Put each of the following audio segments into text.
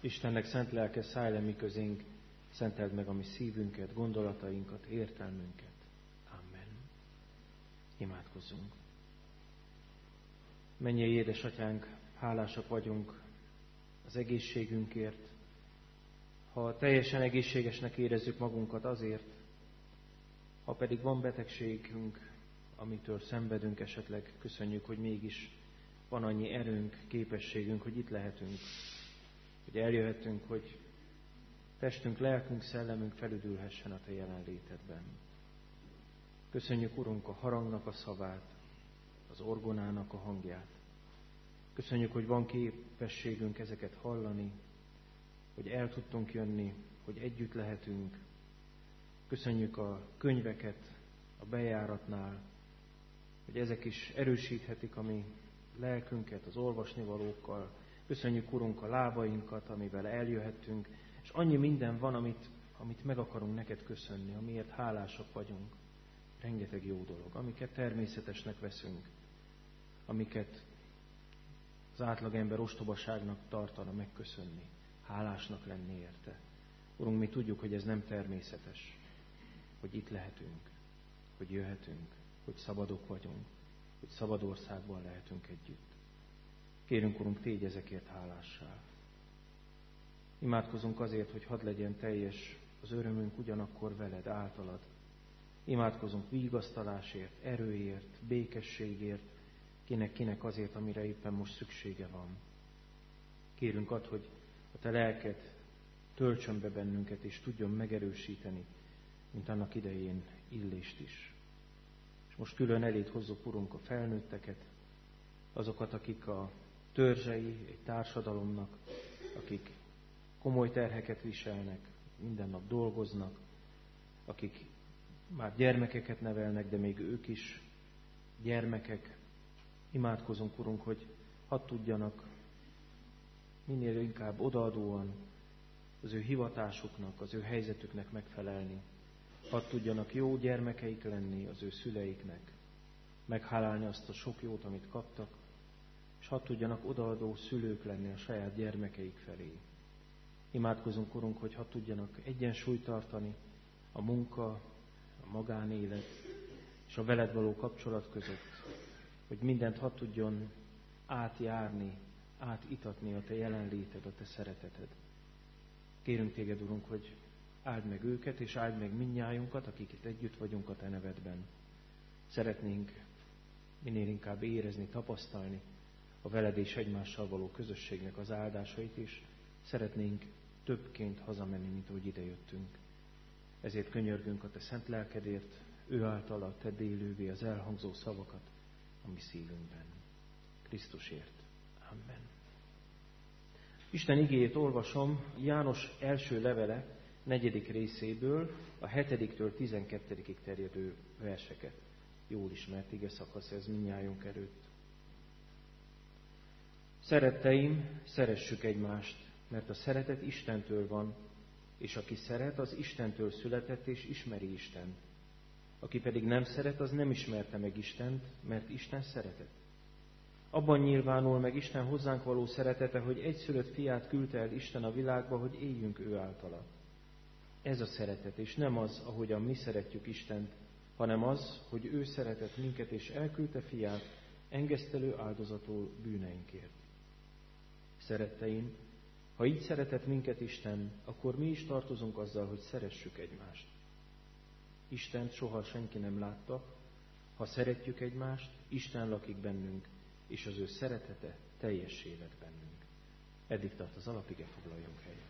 Istennek szent lelke, szállj le mi közénk, szenteld meg a mi szívünket, gondolatainkat, értelmünket. Amen. Imádkozzunk. Mennyei édesatyánk, hálásak vagyunk az egészségünkért. Ha teljesen egészségesnek érezzük magunkat, azért, ha pedig van betegségünk, amitől szenvedünk esetleg, köszönjük, hogy mégis van annyi erőnk, képességünk, hogy itt lehetünk, hogy eljöhetünk, hogy testünk, lelkünk, szellemünk felüdülhessen a Te jelenlétedben. Köszönjük, Urunk, a harangnak a szavát, az orgonának a hangját. Köszönjük, hogy van képességünk ezeket hallani, hogy el tudtunk jönni, hogy együtt lehetünk. Köszönjük a könyveket a bejáratnál, hogy ezek is erősíthetik a mi lelkünket az olvasnivalókkal. Köszönjük, Urunk, a lábainkat, amivel eljöhettünk, és annyi minden van, amit meg akarunk neked köszönni, amiért hálásak vagyunk. Rengeteg jó dolog, amiket természetesnek veszünk, amiket az átlagember ostobaságnak tartana megköszönni, hálásnak lenni érte. Urunk, mi tudjuk, hogy ez nem természetes, hogy itt lehetünk, hogy jöhetünk, hogy szabadok vagyunk, hogy szabad országban lehetünk együtt. Kérünk, Urunk, tégy ezekért hálássá. Imádkozunk azért, hogy hadd legyen teljes az örömünk ugyanakkor veled, általad. Imádkozunk vigasztalásért, erőért, békességért, kinek azért, amire éppen most szüksége van. Kérünk add, hogy a Te lelked töltsön be bennünket, és tudjon megerősíteni, mint annak idején Illést is. És most külön eléd hozzuk, Urunk, a felnőtteket, azokat, akik a törzsei egy társadalomnak, akik komoly terheket viselnek, minden nap dolgoznak, akik már gyermekeket nevelnek, de még ők is gyermekek. Imádkozunk, Urunk, hogy hadd tudjanak minél inkább odaadóan az ő hivatásuknak, az ő helyzetüknek megfelelni. Hadd tudjanak jó gyermekeik lenni az ő szüleiknek, meghálálni azt a sok jót, amit kaptak, és hadd tudjanak odaadó szülők lenni a saját gyermekeik felé. Imádkozunk, Urunk, hogy hadd tudjanak egyensúlyt tartani a munka, a magánélet és a veled való kapcsolat között, hogy mindent hadd tudjon átjárni, átitatni a Te jelenléted, a Te szereteted. Kérünk Téged, Urunk, hogy áld meg őket, és áld meg mindnyájunkat, akik itt együtt vagyunk a Te nevedben. Szeretnénk minél inkább érezni, tapasztalni a veled és egymással való közösségnek az áldásait, és szeretnénk többként hazamenni, mint ahogy idejöttünk. Ezért könyörgünk a Te szent lelkedért, ő általa Tedd élővé az elhangzó szavakat a mi szívünkben. Krisztusért. Amen. Isten igéjét olvasom János első levele 4. részéből, a 7-től 12-ig terjedő verseket. Jól ismert ige szakasz ez mindnyájunk előtt. Szeretteim, szeressük egymást, mert a szeretet Istentől van, és aki szeret, az Istentől született és ismeri Istent. Aki pedig nem szeret, az nem ismerte meg Istent, mert Isten szeretet. Abban nyilvánul meg Isten hozzánk való szeretete, hogy egyszülött fiát küldte el Isten a világba, hogy éljünk ő általa. Ez a szeretet, és nem az, ahogyan mi szeretjük Istent, hanem az, hogy ő szeretett minket, és elküldte fiát engesztelő áldozatul bűneinkért. Szeretteim, ha így szeretett minket Isten, akkor mi is tartozunk azzal, hogy szeressük egymást. Istent soha senki nem látta, ha szeretjük egymást, Isten lakik bennünk, és az ő szeretete teljessé lett bennünk. Eddig tart az alapige, foglaljunk helyet.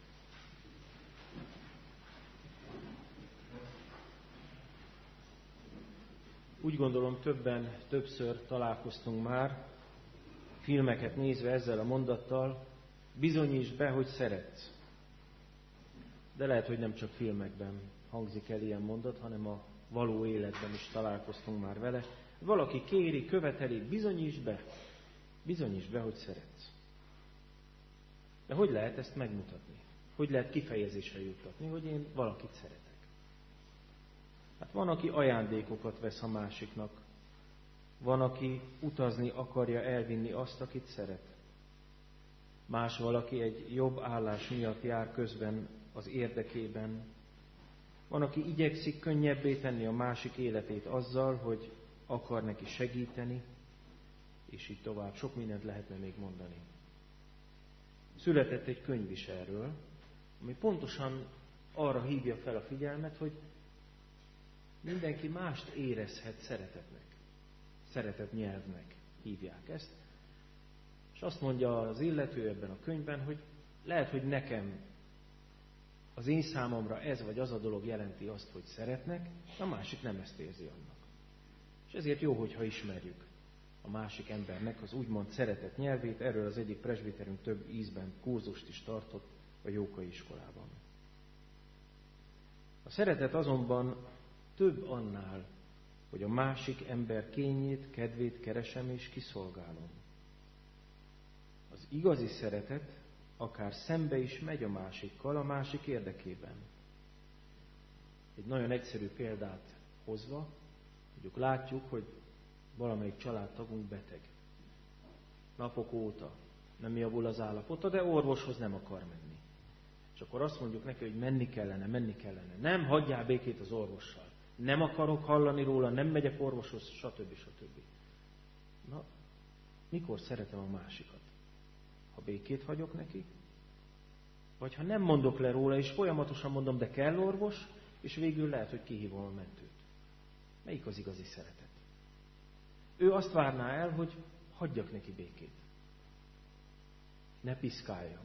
Úgy gondolom, többször találkoztunk már, filmeket nézve ezzel a mondattal, bizonyítsd be, hogy szeretsz. De lehet, hogy nem csak filmekben hangzik el ilyen mondat, hanem a való életben is találkoztunk már vele. Valaki kéri, követeli, bizonyítsd be, hogy szeretsz. De hogy lehet ezt megmutatni? Hogy lehet kifejezésre juttatni, hogy én valakit szeretek? Hát van, aki ajándékokat vesz a másiknak. Van, aki utazni akarja elvinni azt, akit szeret. Más valaki egy jobb állás miatt jár közben az érdekében. Van, aki igyekszik könnyebbé tenni a másik életét azzal, hogy akar neki segíteni, és így tovább. Sok mindent lehetne még mondani. Született egy könyv is erről, ami pontosan arra hívja fel a figyelmet, hogy mindenki mást érezhet szeretetnek. Szeretetnyelvnek hívják ezt. És azt mondja az illető ebben a könyvben, hogy lehet, hogy nekem, az én számomra ez vagy az a dolog jelenti azt, hogy szeretnek, a másik nem ezt érzi annak. És ezért jó, hogyha ismerjük a másik embernek az úgymond szeretet nyelvét. Erről az egyik presbiterünk több ízben kurzust is tartott a Jókai iskolában. A szeretet azonban több annál, hogy a másik ember kényét, kedvét keresem és kiszolgálom. Az igazi szeretet akár szembe is megy a másikkal, a másik érdekében. Egy nagyon egyszerű példát hozva, mondjuk látjuk, hogy valamelyik családtagunk beteg. Napok óta nem javul az állapota, de orvoshoz nem akar menni. És akkor azt mondjuk neki, hogy menni kellene. Nem, hagyjál békét az orvossal. Nem akarok hallani róla, nem megyek orvoshoz, stb. Na, mikor szeretem a másikat? Ha békét hagyok neki? Vagy ha nem mondok le róla, és folyamatosan mondom, de kell orvos, és végül lehet, hogy kihívom a mentőt. Melyik az igazi szeretet? Ő azt várná el, hogy hagyjak neki békét. Ne piszkáljam.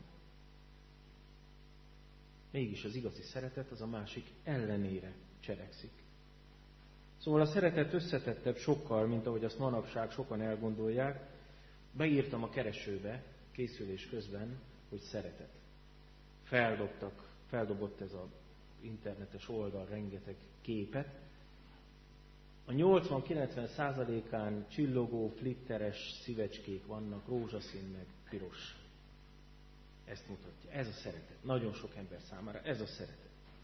Mégis az igazi szeretet az a másik ellenére cselekszik. Szóval a szeretet összetettebb sokkal, mint ahogy azt manapság sokan elgondolják. Beírtam a keresőbe készülés közben, hogy szeretet. Feldobott ez az internetes oldal rengeteg képet. A 80-90%-án csillogó, flitteres szívecskék vannak, rózsaszín meg piros. Ezt mutatja. Ez a szeretet. Nagyon sok ember számára ez a szeretet.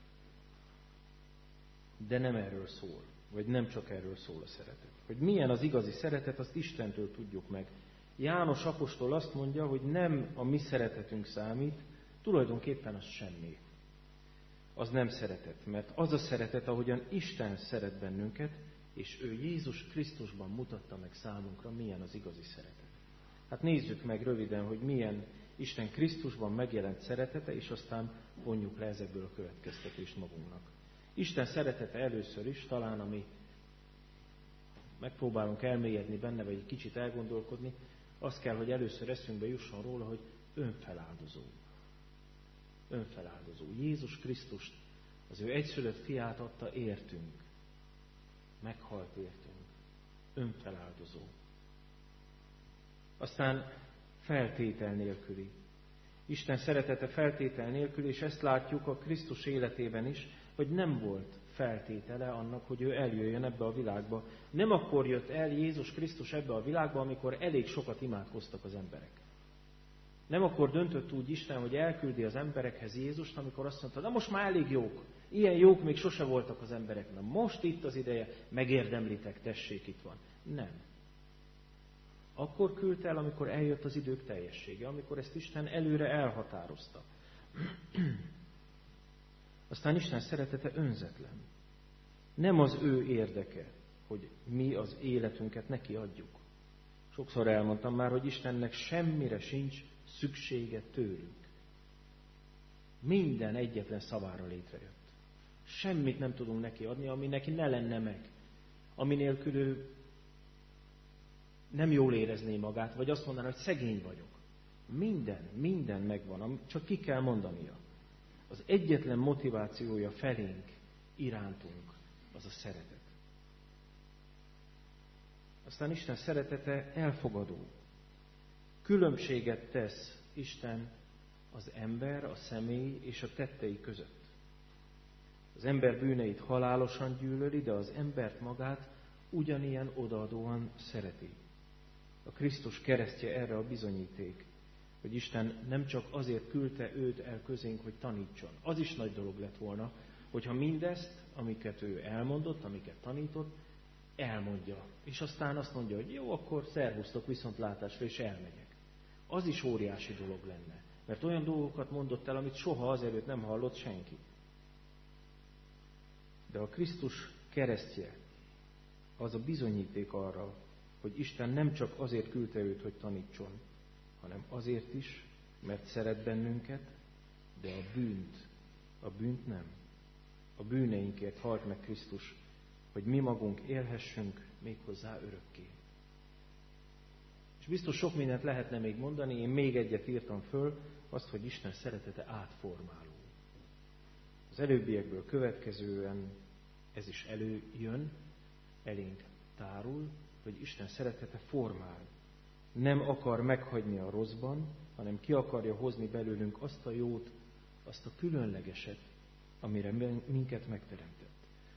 De nem erről szól. Vagy nem csak erről szól a szeretet. Hogy milyen az igazi szeretet, azt Istentől tudjuk meg. János apostol azt mondja, hogy nem a mi szeretetünk számít, tulajdonképpen az semmi. Az nem szeretet, mert az a szeretet, ahogyan Isten szeret bennünket, és ő Jézus Krisztusban mutatta meg számunkra, milyen az igazi szeretet. Hát nézzük meg röviden, hogy milyen Isten Krisztusban megjelent szeretete, és aztán vonjuk le ezekből a következtetést magunknak. Isten szeretete először is, talán ami megpróbálunk elmélyedni benne, vagy egy kicsit elgondolkodni, az kell, hogy először eszünkbe jusson róla, hogy önfeláldozó. Önfeláldozó. Jézus Krisztust, az ő egyszülött fiát adta értünk. Meghalt értünk. Önfeláldozó. Aztán feltétel nélküli. Isten szeretete feltétel nélküli, és ezt látjuk a Krisztus életében is, hogy nem volt feltétele annak, hogy ő eljöjjön ebbe a világba. Nem akkor jött el Jézus Krisztus ebbe a világba, amikor elég sokat imádkoztak az emberek. Nem akkor döntött úgy Isten, hogy elküldi az emberekhez Jézust, amikor azt mondta, na most már elég jók. Ilyen jók még sose voltak az emberek. Na most itt az ideje, megérdemlitek, tessék, itt van. Nem. Akkor küldte el, amikor eljött az idők teljessége, amikor ezt Isten előre elhatározta. Aztán Isten szeretete önzetlen. Nem az ő érdeke, hogy mi az életünket neki adjuk. Sokszor elmondtam már, hogy Istennek semmire sincs szüksége tőlünk. Minden egyetlen szavára létrejött. Semmit nem tudunk neki adni, ami neki ne lenne meg. Ami nélkül ő nem jól érezné magát, vagy azt mondaná, hogy szegény vagyok. Minden megvan, csak ki kell mondania. Az egyetlen motivációja felénk, irántunk, az a szeretet. Aztán Isten szeretete elfogadó. Különbséget tesz Isten az ember, a személy és a tettei között. Az ember bűneit halálosan gyűlöli, de az embert magát ugyanilyen odaadóan szereti. A Krisztus keresztje erre a bizonyíték, hogy Isten nem csak azért küldte őt el közénk, hogy tanítson. Az is nagy dolog lett volna, hogyha mindezt, amiket ő elmondott, amiket tanított, elmondja. És aztán azt mondja, hogy jó, akkor szervusztok, viszontlátásra, és elmegyek. Az is óriási dolog lenne. Mert olyan dolgokat mondott el, amit soha azelőtt nem hallott senki. De a Krisztus keresztje az a bizonyíték arra, hogy Isten nem csak azért küldte őt, hogy tanítson, hanem azért is, mert szeret bennünket, de a bűnt nem. A bűneinkért halt meg Krisztus, hogy mi magunk élhessünk méghozzá örökké. És biztos sok mindent lehetne még mondani, én még egyet írtam föl, azt, hogy Isten szeretete átformáló. Az előbbiekből következően ez is előjön, elénk tárul, hogy Isten szeretete formál. Nem akar meghagyni a rosszban, hanem ki akarja hozni belőlünk azt a jót, azt a különlegeset, amire minket megteremtett.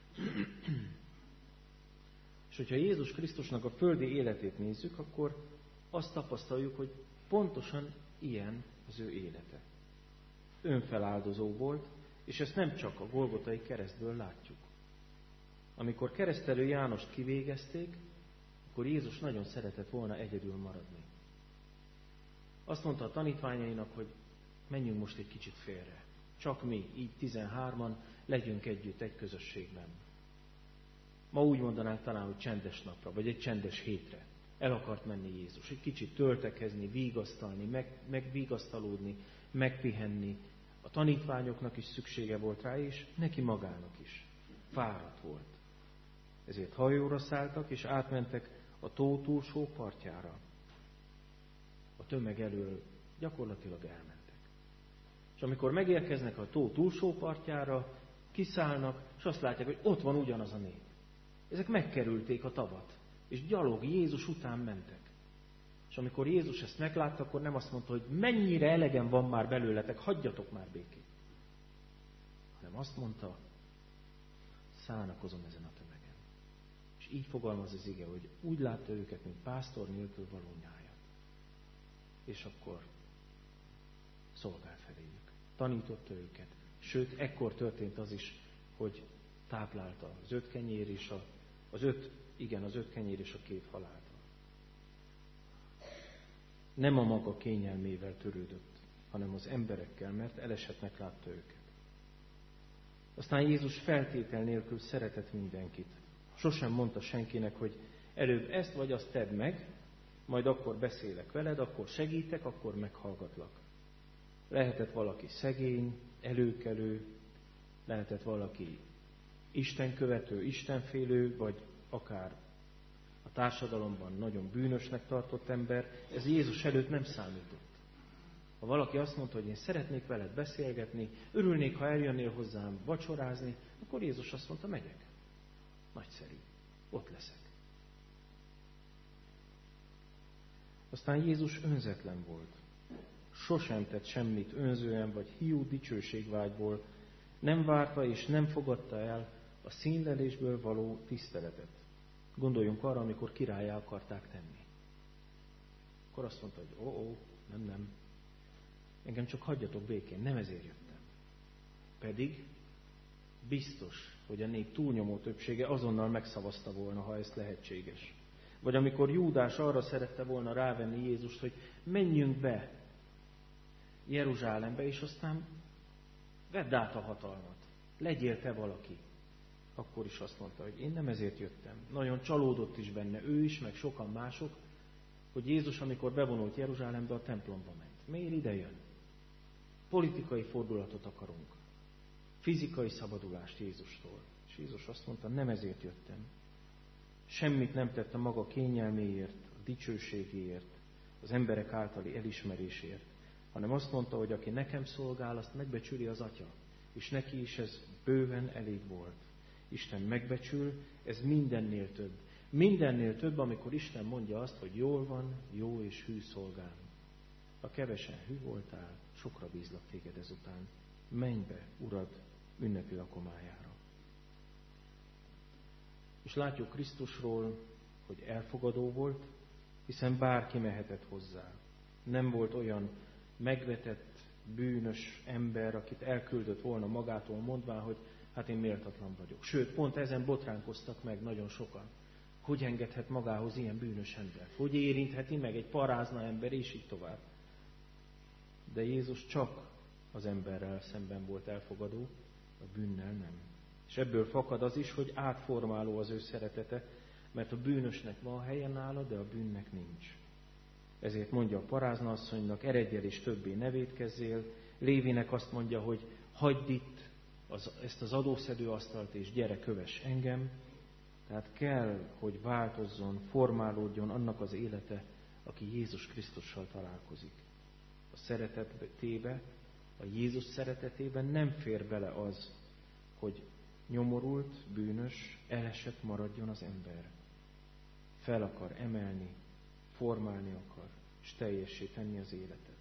És hogyha Jézus Krisztusnak a földi életét nézzük, akkor azt tapasztaljuk, hogy pontosan ilyen az ő élete. Önfeláldozó volt, és ezt nem csak a Golgotai keresztből látjuk. Amikor keresztelő Jánost kivégezték, akkor Jézus nagyon szeretett volna egyedül maradni. Azt mondta a tanítványainak, hogy menjünk most egy kicsit félre. Csak mi, így 13-an, legyünk együtt egy közösségben. Ma úgy mondanánk talán, hogy csendes napra, vagy egy csendes hétre. El akart menni Jézus, egy kicsit töltekezni, vigasztalni, megvigasztalódni, megpihenni. A tanítványoknak is szüksége volt rá, és neki magának is. Fáradt volt. Ezért hajóra szálltak, és átmentek a tó túlsó partjára. A tömeg elől gyakorlatilag elmentek. És amikor megérkeznek a tó túlsó partjára, kiszállnak, és azt látják, hogy ott van ugyanaz a nép. Ezek megkerülték a tavat, és gyalog Jézus után mentek. És amikor Jézus ezt meglátta, akkor nem azt mondta, hogy mennyire elegem van már belőletek, hagyjatok már békét. Hanem azt mondta, szánakozom ezen a tömegen. És így fogalmaz az ige, hogy úgy látta őket, mint pásztor nélkül való nyájat. És akkor szolgál feléjük. Tanította őket. Sőt, ekkor történt az is, hogy táplálta az 5 kenyér és az 5 kenyér és a 2 haláltal. Nem a maga kényelmével törődött, hanem az emberekkel, mert elesettnek látta őket. Aztán Jézus feltétel nélkül szeretett mindenkit. Sosem mondta senkinek, hogy előbb ezt vagy azt tedd meg, majd akkor beszélek veled, akkor segítek, akkor meghallgatlak. Lehetett valaki szegény, előkelő, lehetett valaki istenkövető, istenfélő, vagy akár a társadalomban nagyon bűnösnek tartott ember, ez Jézus előtt nem számított. Ha valaki azt mondta, hogy én szeretnék veled beszélgetni, örülnék, ha eljönnél hozzám vacsorázni, akkor Jézus azt mondta, megyek. Nagyszerű, ott leszek. Aztán Jézus önzetlen volt. Sosem tett semmit önzően vagy hiú dicsőségvágyból, nem várta és nem fogadta el a színlelésből való tiszteletet. Gondoljunk arra, amikor királlyá akarták tenni. Akkor azt mondta, hogy nem. Engem csak hagyjatok békén, nem ezért jöttem. Pedig biztos, hogy a nép túlnyomó többsége azonnal megszavazta volna, ha ez lehetséges. Vagy amikor Júdás arra szerette volna rávenni Jézust, hogy menjünk be Jeruzsálembe, és aztán vedd át a hatalmat. Legyél te valaki. Akkor is azt mondta, hogy én nem ezért jöttem. Nagyon csalódott is benne ő is, meg sokan mások, hogy Jézus, amikor bevonult Jeruzsálembe, a templomba ment. Miért ide jön? Politikai fordulatot akarunk. Fizikai szabadulást Jézustól. És Jézus azt mondta, nem ezért jöttem. Semmit nem tett a maga kényelméért, a dicsőségéért, az emberek általi elismerésért, hanem azt mondta, hogy aki nekem szolgál, azt megbecsüli az Atya. És neki is ez bőven elég volt. Isten megbecsül, ez mindennél több. Mindennél több, amikor Isten mondja azt, hogy jól van, jó és hű szolgám. Ha kevesen hű voltál, sokra bízlak téged ezután. Menj be, Urad, ünnepi lakomájára. És látjuk Krisztusról, hogy elfogadó volt, hiszen bárki mehetett hozzá. Nem volt olyan megvetett, bűnös ember, akit elküldött volna magától mondván, hogy hát én méltatlan vagyok. Sőt, pont ezen botránkoztak meg nagyon sokan. Hogy engedhet magához ilyen bűnös embert? Hogy érintheti meg egy parázna ember, és így tovább. De Jézus csak az emberrel szemben volt elfogadó, a bűnnel nem. És ebből fakad az is, hogy átformáló az ő szeretete, mert a bűnösnek van helye nála, de a bűnnek nincs. Ezért mondja a parázna-asszonynak, eredj el és többé ne vétkezzél. Lévinek azt mondja, hogy hagyd itt ezt az adószedőasztalt, és gyere, kövess engem. Tehát kell, hogy változzon, formálódjon annak az élete, aki Jézus Krisztussal találkozik. A szeretetébe, a Jézus szeretetében nem fér bele az, hogy nyomorult, bűnös, elesett maradjon az ember. Fel akar emelni, formálni akar, és teljessé tenni az életet.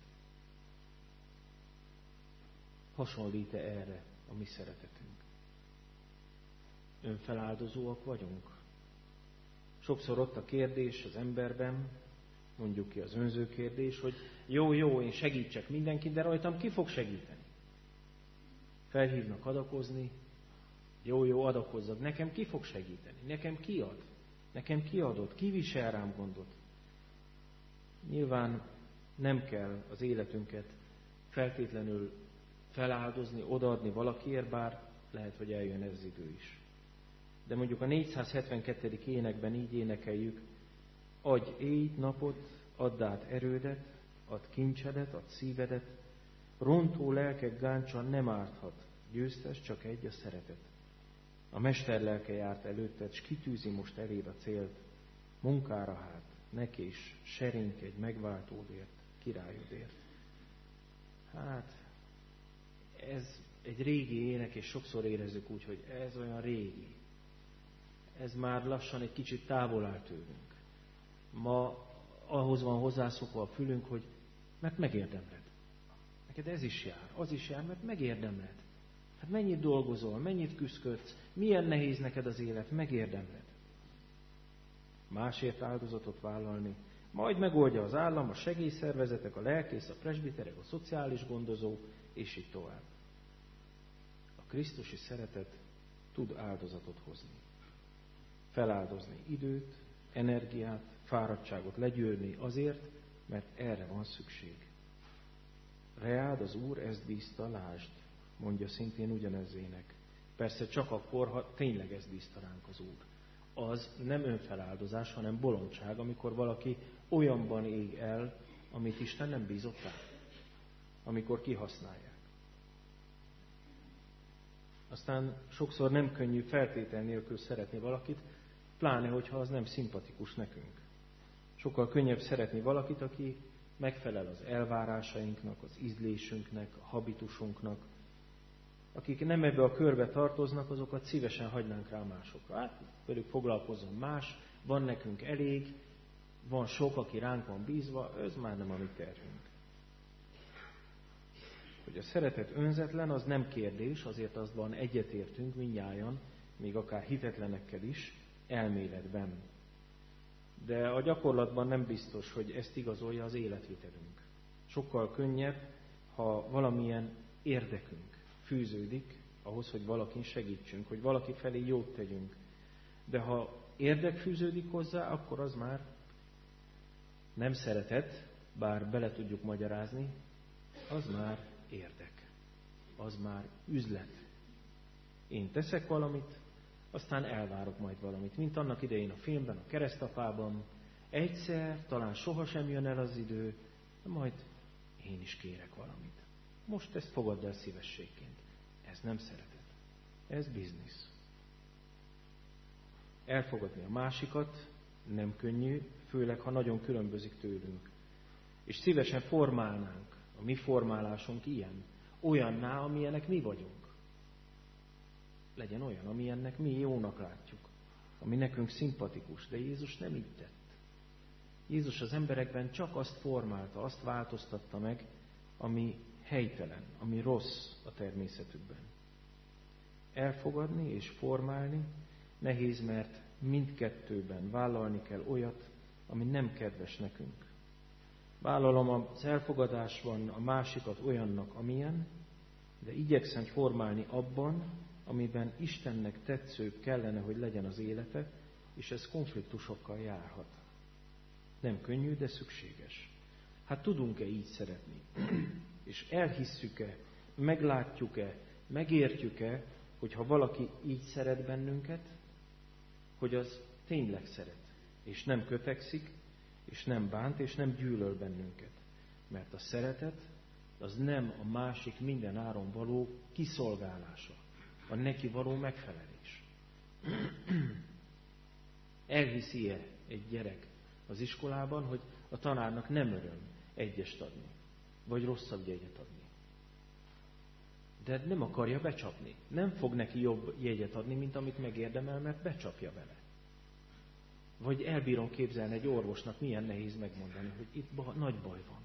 Hasonlít-e erre a mi szeretetünk? Önfeláldozóak vagyunk? Sokszor ott a kérdés az emberben, mondjuk ki az önző kérdés, hogy jó, én segítsek mindenkit, de rajtam ki fog segíteni? Felhívnak adakozni, jó, adakozzak, nekem ki fog segíteni? Nekem ki ad? Nekem ki adott? Ki visel rám gondot? Nyilván nem kell az életünket feltétlenül feláldozni, odaadni valakiért, bár lehet, hogy eljön ez az idő is. De mondjuk a 472. énekben így énekeljük, adj éjt, napot, add át erődet, add kincsedet, add szívedet, rontó lelkek gáncsa nem árthat, győztes csak egy a szeretet. A mester lelke járt előtted, s kitűzi most eléd a célt, munkára hát, ne kés, serénykedj megváltódért, királyodért. Hát, ez egy régi ének, és sokszor érezzük úgy, hogy ez olyan régi. Ez már lassan egy kicsit távol áll tőlünk. Ma ahhoz van hozzászokva a fülünk, hogy mert megérdemled. Neked ez is jár, az is jár, mert megérdemled. Hát mennyit dolgozol, mennyit küzdködsz, milyen nehéz neked az élet, megérdemled. Másért áldozatot vállalni, majd megoldja az állam, a segélyszervezetek, a lelkész, a presbiterek, a szociális gondozó, és így tovább. A krisztusi szeretet tud áldozatot hozni. Feláldozni időt, energiát, fáradtságot legyőrni azért, mert erre van szükség. Reád az Úr, ezt bízta, lásd, mondja szintén ugyanez ének. Persze csak akkor, ha tényleg ezt bízta ránk az Úr. Az nem önfeláldozás, hanem bolondság, amikor valaki olyanban ég el, amit Isten nem bízott rá. Amikor kihasználják. Aztán sokszor nem könnyű feltétel nélkül szeretni valakit, pláne, hogyha az nem szimpatikus nekünk. Sokkal könnyebb szeretni valakit, aki megfelel az elvárásainknak, az ízlésünknek, a habitusunknak. Akik nem ebbe a körbe tartoznak, azokat szívesen hagynánk rá másokra. Hát, velük foglalkozzon más, van nekünk elég, van sok, aki ránk van bízva, ez már nem a mi terhünk. Hogy a szeretet önzetlen, az nem kérdés, azért azban egyetértünk mindnyájan, még akár hitetlenekkel is, elméletben. De a gyakorlatban nem biztos, hogy ezt igazolja az életvitelünk. Sokkal könnyebb, ha valamilyen érdekünk fűződik ahhoz, hogy valakin segítsünk, hogy valaki felé jót tegyünk. De ha érdek fűződik hozzá, akkor az már nem szeretet, bár bele tudjuk magyarázni, az már érdek. Az már üzlet. Én teszek valamit, aztán elvárok majd valamit. Mint annak idején a filmben, a Keresztapában. Egyszer, talán sohasem jön el az idő, de majd én is kérek valamit. Most ezt fogadd el szívességként. Ez nem szeretet. Ez biznisz. Elfogadni a másikat nem könnyű, főleg, ha nagyon különbözik tőlünk. És szívesen formálnánk, a mi formálásunk ilyen, olyanná, amilyenek mi vagyunk. Legyen olyan, amilyennek mi jónak látjuk, ami nekünk szimpatikus, de Jézus nem így tett. Jézus az emberekben csak azt formálta, azt változtatta meg, ami helytelen, ami rossz a természetükben. Elfogadni és formálni nehéz, mert mindkettőben vállalni kell olyat, ami nem kedves nekünk. Vállalom az elfogadásban a másikat olyannak, amilyen, de igyekszem formálni abban, amiben Istennek tetszőbb kellene, hogy legyen az élete, és ez konfliktusokkal járhat. Nem könnyű, de szükséges. Hát tudunk-e így szeretni? És elhisszük-e, meglátjuk-e, megértjük-e, hogy ha valaki így szeret bennünket, hogy az tényleg szeret, és nem kötekszik, és nem bánt, és nem gyűlöl bennünket. Mert a szeretet az nem a másik minden áron való kiszolgálása, a neki való megfelelés. Elhiszi-e egy gyerek az iskolában, hogy a tanárnak nem öröm egyest adni, vagy rosszabb jegyet adni? De nem akarja becsapni. Nem fog neki jobb jegyet adni, mint amit megérdemel, mert becsapja vele. Vagy elbírom képzelni egy orvosnak, milyen nehéz megmondani, hogy itt nagy baj van.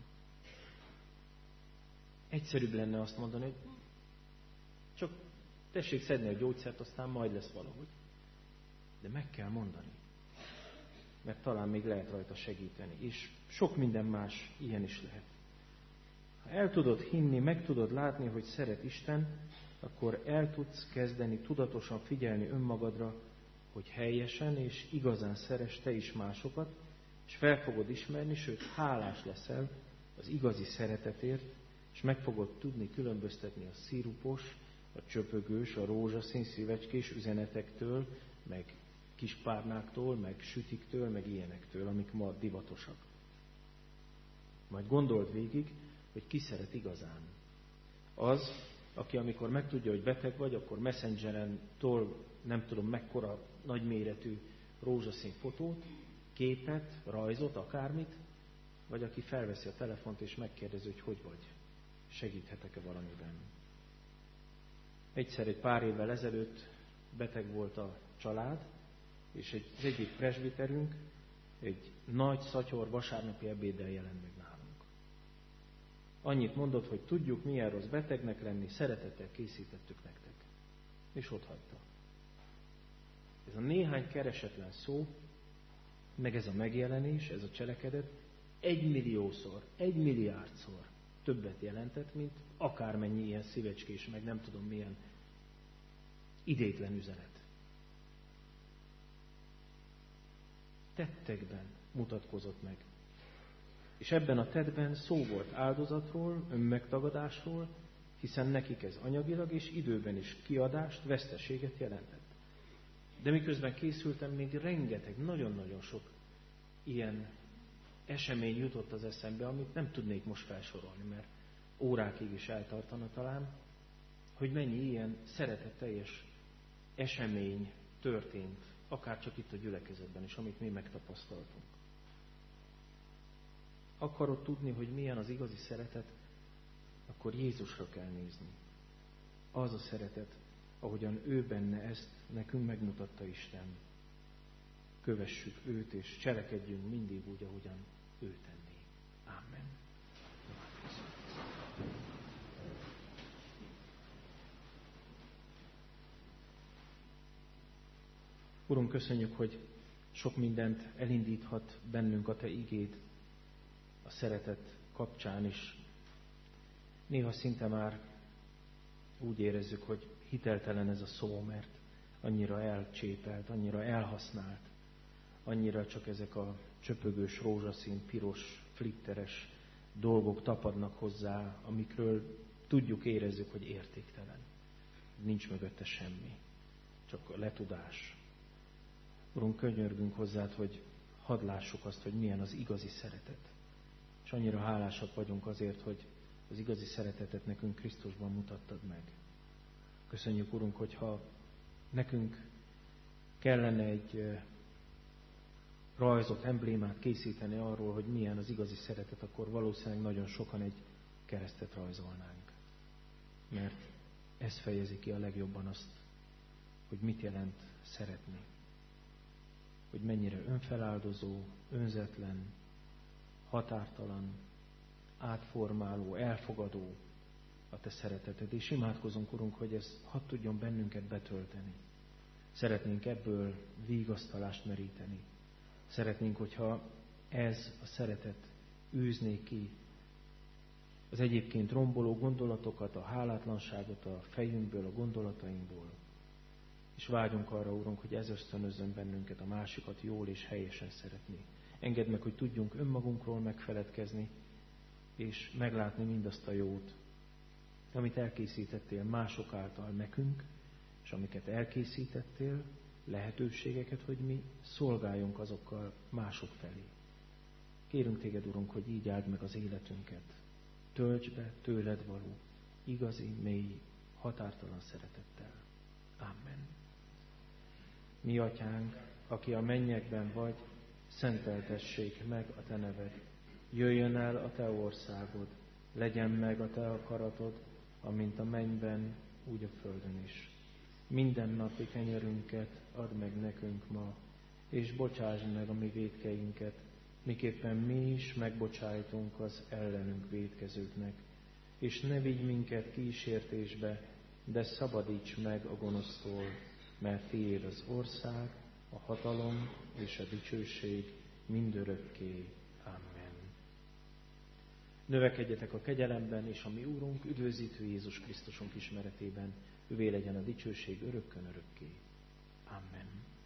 Egyszerűbb lenne azt mondani, hogy csak tessék szedni a gyógyszert, aztán majd lesz valahogy. De meg kell mondani. Mert talán még lehet rajta segíteni. És sok minden más ilyen is lehet. Ha el tudod hinni, meg tudod látni, hogy szeret Isten, akkor el tudsz kezdeni tudatosan figyelni önmagadra, hogy helyesen és igazán szeress te is másokat, és fel fogod ismerni, sőt hálás leszel az igazi szeretetért, és meg fogod tudni különböztetni a szirupos, a csöpögős, a rózsaszín szívecskés üzenetektől, meg kispárnáktól, meg sütiktől, meg ilyenektől, amik ma divatosak. Majd gondold végig, hogy ki szeret igazán. Az, aki amikor megtudja, hogy beteg vagy, akkor Messengeren tol nem tudom mekkora nagyméretű rózsaszín fotót, képet, rajzot, akármit, vagy aki felveszi a telefont és megkérdezi, hogy hogy vagy, segíthetek-e valamiben. Egyszer egy pár évvel ezelőtt beteg volt a család, és az egyik presbiterünk egy nagy szatyor vasárnapi ebéddel jelent meg nálunk. Annyit mondott, hogy tudjuk, milyen rossz betegnek lenni, szeretettel készítettük nektek. És ott hagyta. Ez a néhány keresetlen szó, meg ez a megjelenés, ez a cselekedet 1 milliószor, 1 milliárdszor többet jelentett, mint akármennyi ilyen szívecskés, meg nem tudom milyen idétlen üzenet. Tettekben mutatkozott meg. És ebben a tettben szó volt áldozatról, önmegtagadásról, hiszen nekik ez anyagilag és időben is kiadást, veszteséget jelentett. De miközben készültem, még rengeteg, nagyon-nagyon sok ilyen esemény jutott az eszembe, amit nem tudnék most felsorolni, mert órákig is eltartana talán, hogy mennyi ilyen szeretetteljes esemény történt, akár csak itt a gyülekezetben is, amit mi megtapasztaltunk. Akarod tudni, hogy milyen az igazi szeretet, akkor Jézusra kell nézni. Az a szeretet, ahogyan ő benne ezt nekünk megmutatta Isten. Kövessük őt, és cselekedjünk mindig úgy, ahogyan ő tenné. Amen. Urunk, köszönjük, hogy sok mindent elindíthat bennünk a Te igéd a szeretet kapcsán is. Néha szinte már úgy érezzük, hogy hiteltelen ez a szó, mert annyira elcsépelt, annyira elhasznált, annyira csak ezek a csöpögős, rózsaszín, piros, flitteres dolgok tapadnak hozzá, amikről tudjuk, érezzük, hogy értéktelen. Nincs mögötte semmi, csak a letudás. Urunk, könyörgünk hozzád, hogy hadd lássuk azt, hogy milyen az igazi szeretet. És annyira hálásak vagyunk azért, hogy az igazi szeretetet nekünk Krisztusban mutattad meg. Köszönjük, Urunk, hogyha nekünk kellene egy rajzot, emblémát készíteni arról, hogy milyen az igazi szeretet, akkor valószínűleg nagyon sokan egy keresztet rajzolnánk. Mert ez fejezi ki a legjobban azt, hogy mit jelent szeretni. Hogy mennyire önfeláldozó, önzetlen, határtalan, átformáló, elfogadó a Te szereteted. És imádkozunk, Urunk, hogy ez hadd tudjon bennünket betölteni. Szeretnénk ebből vigasztalást meríteni. Szeretnénk, hogyha ez a szeretet űzné ki az egyébként romboló gondolatokat, a hálátlanságot a fejünkből, a gondolatainkból. És vágyunk arra, Urunk, hogy ez ösztönözzön bennünket a másikat jól és helyesen szeretni. Engedd meg, hogy tudjunk önmagunkról megfeledkezni, és meglátni mindazt a jót, amit elkészítettél mások által nekünk, és amiket elkészítettél, lehetőségeket, hogy mi szolgáljunk azokkal mások felé. Kérünk téged, Urunk, hogy így áld meg az életünket. Tölts be tőled való, igazi, mély, határtalan szeretettel. Amen. Mi atyánk, aki a mennyekben vagy, szenteltessék meg a te neved. Jöjjön el a te országod, legyen meg a te akaratod, amint a mennyben, úgy a földön is. Minden napi kenyerünket add meg nekünk ma, és bocsásd meg a mi vétkeinket, miképpen mi is megbocsájtunk az ellenünk vétkezőknek. És ne vigy minket kísértésbe, de szabadíts meg a gonosztól, mert tiéd az ország, a hatalom és a dicsőség mindörökké. Amen. Növekedjetek a kegyelemben, és a mi Úrunk, üdvözítő Jézus Krisztusunk ismeretében, ővé legyen a dicsőség örökkön örökké. Amen.